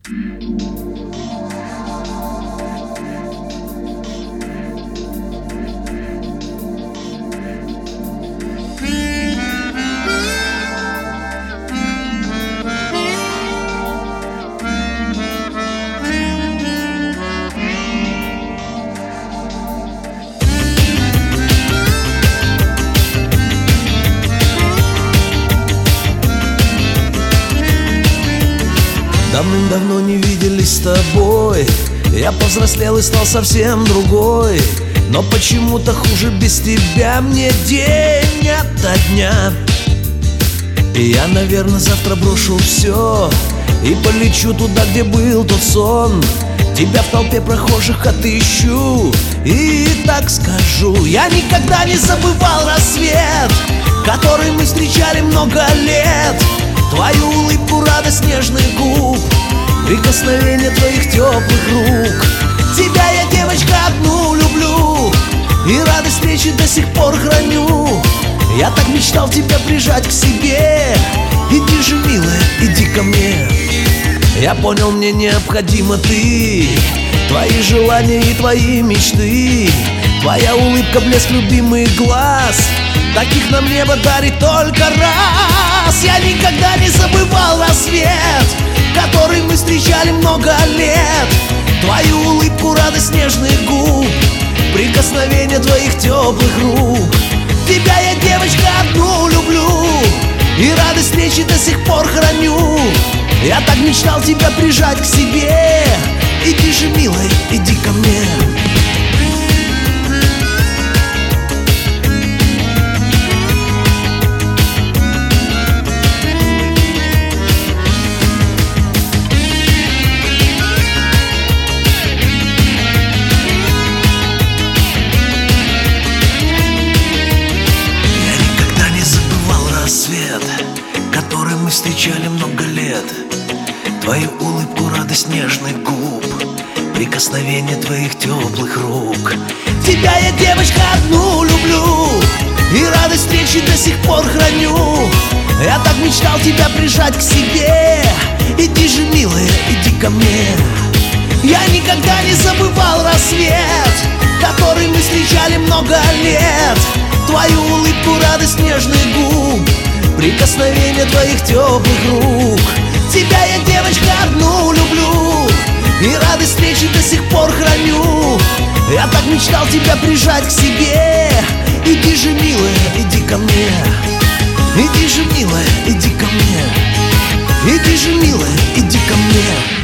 Давным-давно не виделись с тобой. Я повзрослел и стал совсем другой. Но почему-то хуже без тебя мне день ото дня. И я, наверное, завтра брошу все и полечу туда, где был тот сон. Тебя в толпе прохожих отыщу и так скажу: я никогда не забывал рассвет, который мы встречали много лет. Твою улыбку, радость нежных губ, прикосновение твоих теплых рук. Тебя я, девочка, одну люблю, и радость встречи до сих пор храню. Я так мечтал тебя прижать к себе. Иди же, милая, иди ко мне. Я понял, мне необходима ты, твои желания и твои мечты. Твоя улыбка, блеск любимых глаз, таких нам небо дарит только раз. Я никогда не забывал рассвет, который мы встречали много лет. Твою улыбку, радость нежных губ, прикосновение твоих теплых рук. Тебя я, девочка, одну люблю, и радость встречи до сих пор храню. Я так мечтал тебя прижать к себе. Иди же, милая, иди ко мне. Который мы встречали много лет. Твою улыбку, радость нежных губ, прикосновение твоих теплых рук. Тебя я, девочка, одну люблю, и радость встречи до сих пор храню. Я так мечтал тебя прижать к себе. Иди же, милая, иди ко мне. Я никогда не забывал рассвет, который мы встречали много лет. Твою улыбку, радость нежных губ, прикосновение твоих теплых рук. Тебя я, девочка, одну люблю, и радость встречи до сих пор храню. Я так мечтал тебя прижать к себе. Иди же, милая, иди ко мне. Иди же, милая, иди ко мне. Иди же, милая, иди ко мне.